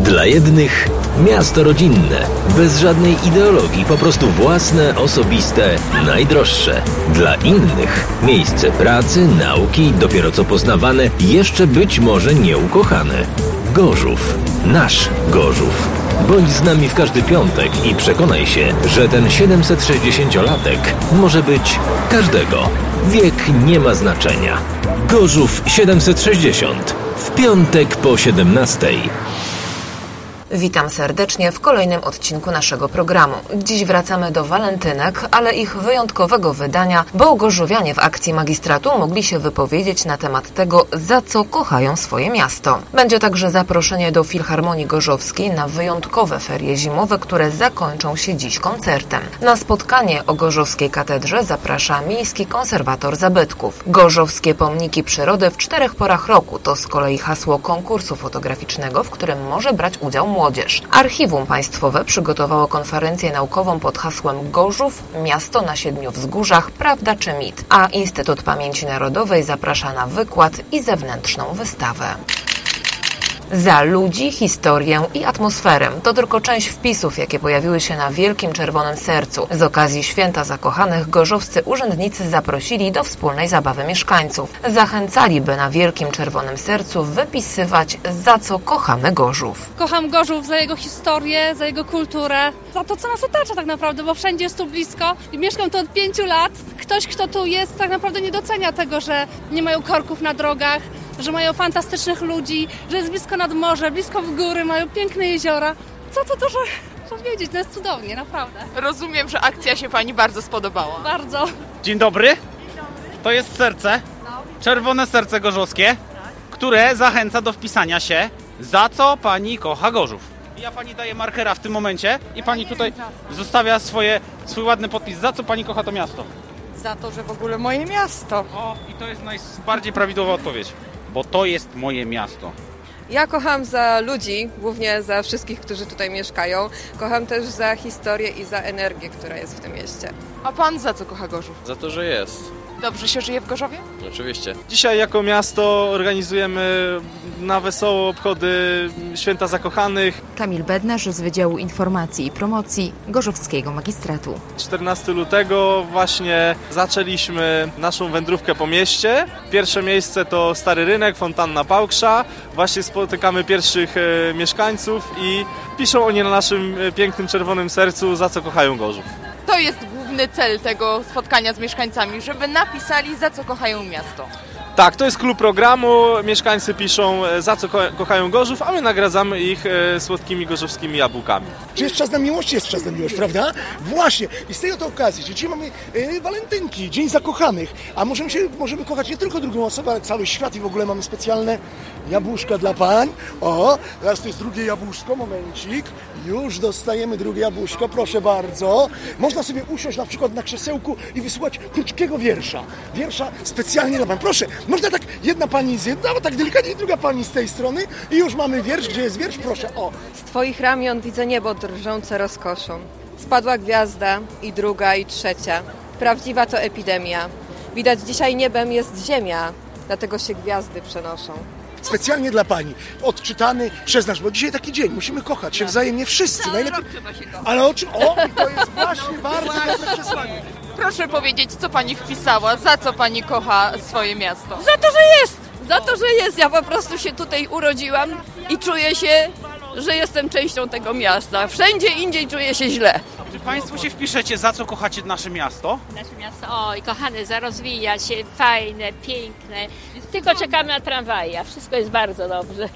Dla jednych miasto rodzinne, bez żadnej ideologii, po prostu własne, osobiste, najdroższe. Dla innych miejsce pracy, nauki, dopiero co poznawane, jeszcze być może nieukochane. Gorzów. Nasz Gorzów. Bądź z nami w każdy piątek i przekonaj się, że ten 760-latek może być każdego. Wiek nie ma znaczenia. Gorzów 760. W piątek po 17. Witam serdecznie w kolejnym odcinku naszego programu. Dziś wracamy do walentynek, ale ich wyjątkowego wydania, bo gorzowianie w akcji magistratu mogli się wypowiedzieć na temat tego, za co kochają swoje miasto. Będzie także zaproszenie do Filharmonii Gorzowskiej na wyjątkowe ferie zimowe, które zakończą się dziś koncertem. Na spotkanie o Gorzowskiej Katedrze zaprasza miejski konserwator zabytków. Gorzowskie pomniki przyrody w 4 porach roku to z kolei hasło konkursu fotograficznego, w którym może brać udział młodzież. Archiwum Państwowe przygotowało konferencję naukową pod hasłem Gorzów – miasto na 7 wzgórzach, prawda czy mit? A Instytut Pamięci Narodowej zaprasza na wykład i zewnętrzną wystawę. Za ludzi, historię i atmosferę to tylko część wpisów, jakie pojawiły się na Wielkim Czerwonym Sercu. Z okazji Święta Zakochanych gorzowscy urzędnicy zaprosili do wspólnej zabawy mieszkańców. Zachęcali, by na Wielkim Czerwonym Sercu wypisywać, za co kochamy Gorzów. Kocham Gorzów za jego historię, za jego kulturę, za to, co nas otacza tak naprawdę, bo wszędzie jest tu blisko i mieszkam tu od 5 lat. Ktoś, kto tu jest, tak naprawdę nie docenia tego, że nie mają korków na drogach, że mają fantastycznych ludzi, że jest blisko nad morze, blisko w góry, mają piękne jeziora. Co to dużo wiedzieć, to jest cudownie, naprawdę. Rozumiem, że akcja się Pani bardzo spodobała. Bardzo. Dzień dobry. To jest serce, Czerwone Serce Gorzowskie, które zachęca do wpisania się, za co Pani kocha Gorzów. Ja Pani daję markera w tym momencie i Pani tutaj zostawia swój ładny podpis, za co Pani kocha to miasto. Za to, że w ogóle moje miasto. O, i to jest najbardziej prawidłowa odpowiedź, bo to jest moje miasto. Ja kocham za ludzi, głównie za wszystkich, którzy tutaj mieszkają. Kocham też za historię i za energię, która jest w tym mieście. A Pan za co kocha Gorzów? Za to, że jest. Dobrze się żyje w Gorzowie? Oczywiście. Dzisiaj jako miasto organizujemy na wesoło obchody Święta Zakochanych. Kamil Bednarz z Wydziału Informacji i Promocji Gorzowskiego Magistratu. 14 lutego właśnie zaczęliśmy naszą wędrówkę po mieście. Pierwsze miejsce to Stary Rynek, Fontanna Pałksza. Właśnie spotykamy pierwszych mieszkańców i piszą oni na naszym pięknym czerwonym sercu, za co kochają Gorzów. To jest główny cel tego spotkania z mieszkańcami, żeby napisali, za co kochają miasto. Tak, to jest klub programu. Mieszkańcy piszą, za co kochają Gorzów, a my nagradzamy ich słodkimi gorzowskimi jabłkami. Czy jest czas na miłość? Jest czas na miłość, prawda? Właśnie. I z tej oto okazji, że dzisiaj mamy walentynki, Dzień Zakochanych, a możemy kochać nie tylko drugą osobę, ale cały świat i w ogóle mamy specjalne jabłuszka dla pań. O, teraz to jest drugie jabłuszko, momencik. Już dostajemy drugie jabłuszko, proszę bardzo. Można sobie usiąść na przykład na krzesełku i wysłuchać krótkiego wiersza. Wiersza specjalnie dla pań. Proszę, można tak, jedna pani z jednej, tak delikatnie, druga pani z tej strony i już mamy wiersz. Gdzie jest wiersz? Proszę, o. Z Twoich ramion widzę niebo drżące rozkoszą. Spadła gwiazda i druga i trzecia. Prawdziwa to epidemia. Widać dzisiaj niebem jest ziemia, dlatego się gwiazdy przenoszą. Specjalnie dla pani. Odczytany przez nas, bo dzisiaj taki dzień. Musimy kochać się wzajemnie wszyscy. Najlepiej. Ale o, i to jest właśnie bardzo dobre przesłanie. Proszę powiedzieć, co Pani wpisała, za co Pani kocha swoje miasto? Za to, że jest! Za to, że jest. Ja po prostu się tutaj urodziłam i czuję się, że jestem częścią tego miasta. Wszędzie indziej czuję się źle. Czy Państwo się wpiszecie, za co kochacie nasze miasto? Nasze miasto, oj kochane, rozwija się, fajne, piękne. Tylko czekamy na tramwaje, a wszystko jest bardzo dobrze.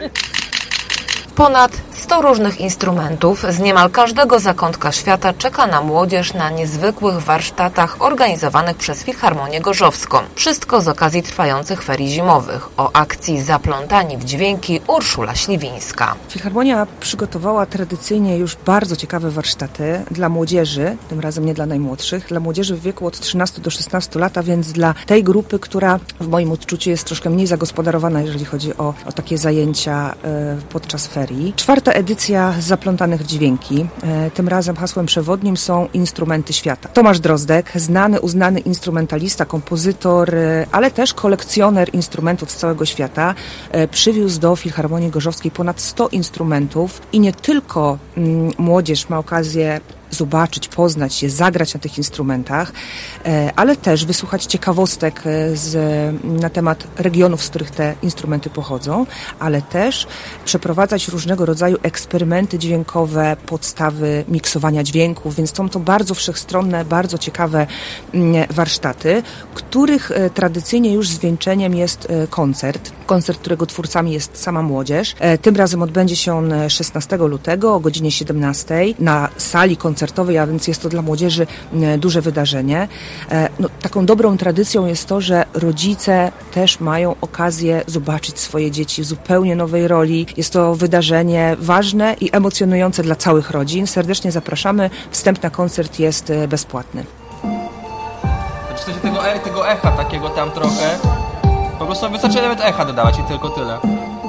Ponad 100 różnych instrumentów z niemal każdego zakątka świata czeka na młodzież na niezwykłych warsztatach organizowanych przez Filharmonię Gorzowską. Wszystko z okazji trwających ferii zimowych. O akcji Zaplątani w dźwięki Urszula Śliwińska. Filharmonia przygotowała tradycyjnie już bardzo ciekawe warsztaty dla młodzieży, tym razem nie dla najmłodszych, dla młodzieży w wieku od 13 do 16 lat, a więc dla tej grupy, która w moim odczuciu jest troszkę mniej zagospodarowana, jeżeli chodzi o takie zajęcia podczas ferii. serii. 4. edycja Zaplątanych w dźwięki. Tym razem hasłem przewodnim są instrumenty świata. Tomasz Drozdek, znany, uznany instrumentalista, kompozytor, ale też kolekcjoner instrumentów z całego świata, przywiózł do Filharmonii Gorzowskiej ponad 100 instrumentów i nie tylko młodzież ma okazję zobaczyć, poznać je, zagrać na tych instrumentach, ale też wysłuchać ciekawostek na temat regionów, z których te instrumenty pochodzą, ale też przeprowadzać różnego rodzaju eksperymenty dźwiękowe, podstawy miksowania dźwięków, więc są to bardzo wszechstronne, bardzo ciekawe warsztaty, których tradycyjnie już zwieńczeniem jest koncert, którego twórcami jest sama młodzież. Tym razem odbędzie się on 16 lutego o godzinie 17 na sali koncertowej, a więc jest to dla młodzieży duże wydarzenie. Taką dobrą tradycją jest to, że rodzice też mają okazję zobaczyć swoje dzieci w zupełnie nowej roli. Jest to wydarzenie ważne i emocjonujące dla całych rodzin. Serdecznie zapraszamy. Wstęp na koncert jest bezpłatny. Znaczy tego echa takiego tam trochę. Po prostu wystarczy nawet echa dodawać i tylko tyle.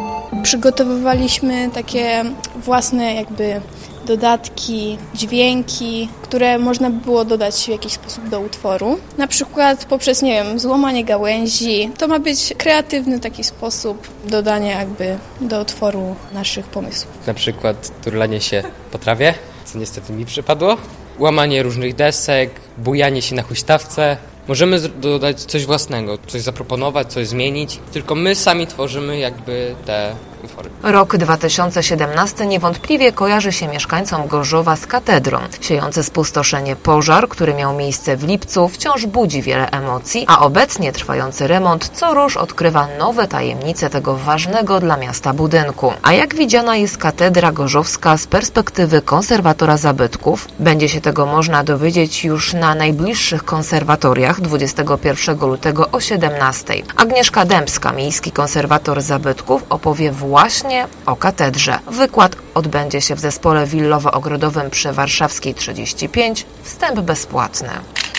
Przygotowywaliśmy takie własne jakby dodatki, dźwięki, które można by było dodać w jakiś sposób do utworu. Na przykład poprzez, złamanie gałęzi. To ma być kreatywny taki sposób dodania jakby do utworu naszych pomysłów. Na przykład turlanie się po trawie, co niestety mi przypadło. Łamanie różnych desek, bujanie się na huśtawce. Możemy dodać coś własnego, coś zaproponować, coś zmienić, tylko my sami tworzymy jakby te utwory. Rok 2017 niewątpliwie kojarzy się mieszkańcom Gorzowa z katedrą. Siejący spustoszenie pożar, który miał miejsce w lipcu, wciąż budzi wiele emocji, a obecnie trwający remont co rusz odkrywa nowe tajemnice tego ważnego dla miasta budynku. A jak widziana jest katedra gorzowska z perspektywy konserwatora zabytków? Będzie się tego można dowiedzieć już na najbliższych konserwatoriach 21 lutego o 17. Agnieszka Dębska, miejski konserwator zabytków, opowie właśnie o katedrze. Wykład odbędzie się w zespole willowo-ogrodowym przy Warszawskiej 35. Wstęp bezpłatny.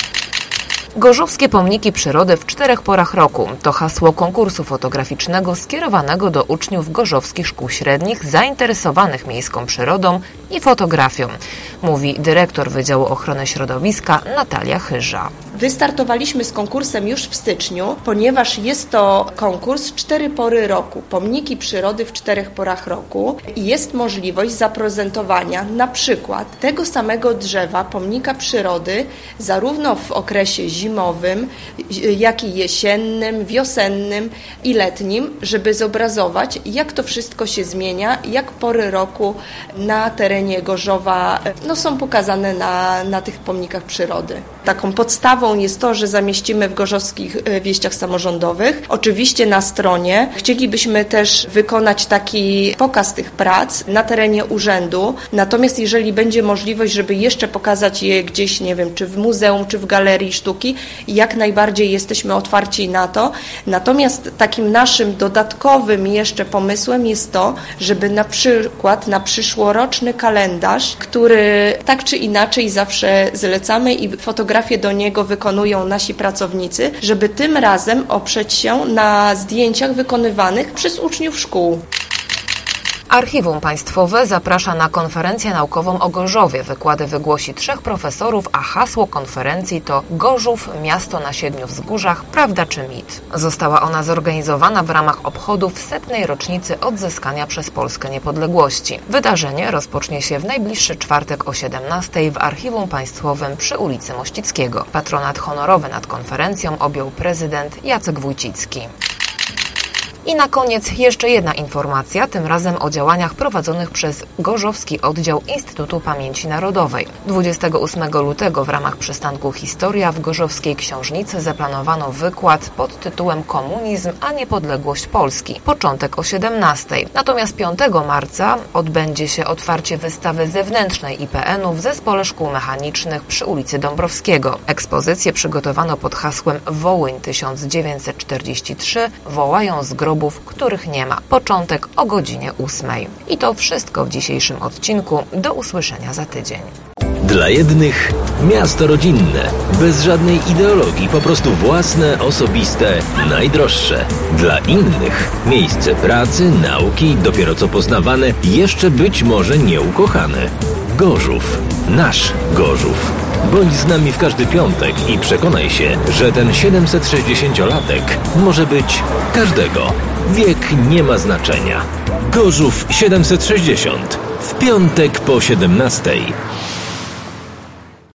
Gorzowskie pomniki przyrody w 4 porach roku to hasło konkursu fotograficznego skierowanego do uczniów gorzowskich szkół średnich zainteresowanych miejską przyrodą i fotografią, mówi dyrektor Wydziału Ochrony Środowiska Natalia Chyża. Wystartowaliśmy z konkursem już w styczniu, ponieważ jest to konkurs 4 pory roku, pomniki przyrody w 4 porach roku i jest możliwość zaprezentowania na przykład tego samego drzewa, pomnika przyrody, zarówno w okresie zimowym, jak i jesiennym, wiosennym i letnim, żeby zobrazować, jak to wszystko się zmienia, jak pory roku na terenie Gorzowa są pokazane na tych pomnikach przyrody. Taką podstawą jest to, że zamieścimy w gorzowskich wieściach samorządowych. Oczywiście na stronie chcielibyśmy też wykonać taki pokaz tych prac na terenie urzędu. Natomiast jeżeli będzie możliwość, żeby jeszcze pokazać je gdzieś, czy w muzeum, czy w galerii sztuki, jak najbardziej jesteśmy otwarci na to. Natomiast takim naszym dodatkowym jeszcze pomysłem jest to, żeby na przykład na przyszłoroczny kalendarz, który tak czy inaczej zawsze zlecamy i fotografię do niego wykonują nasi pracownicy, żeby tym razem oprzeć się na zdjęciach wykonywanych przez uczniów szkół. Archiwum Państwowe zaprasza na konferencję naukową o Gorzowie. Wykłady wygłosi 3 profesorów, a hasło konferencji to Gorzów, miasto na 7 wzgórzach, prawda czy mit? Została ona zorganizowana w ramach obchodów 100. rocznicy odzyskania przez Polskę niepodległości. Wydarzenie rozpocznie się w najbliższy czwartek o 17 w Archiwum Państwowym przy ulicy Mościckiego. Patronat honorowy nad konferencją objął prezydent Jacek Wójcicki. I na koniec jeszcze jedna informacja, tym razem o działaniach prowadzonych przez Gorzowski Oddział Instytutu Pamięci Narodowej. 28 lutego w ramach przystanku Historia w Gorzowskiej Książnicy zaplanowano wykład pod tytułem Komunizm a niepodległość Polski. Początek o 17. Natomiast 5 marca odbędzie się otwarcie wystawy zewnętrznej IPN-u w Zespole Szkół Mechanicznych przy ulicy Dąbrowskiego. Ekspozycję przygotowano pod hasłem Wołyń 1943 wołają z grobów, których nie ma. Początek o godzinie 8. I to wszystko w dzisiejszym odcinku. Do usłyszenia za tydzień. Dla jednych miasto rodzinne, bez żadnej ideologii, po prostu własne, osobiste, najdroższe. Dla innych miejsce pracy, nauki, dopiero co poznawane, jeszcze być może nieukochane. Gorzów. Nasz Gorzów. Bądź z nami w każdy piątek i przekonaj się, że ten 760-latek może być każdego. Wiek nie ma znaczenia. Gorzów 760. W piątek po 17:00.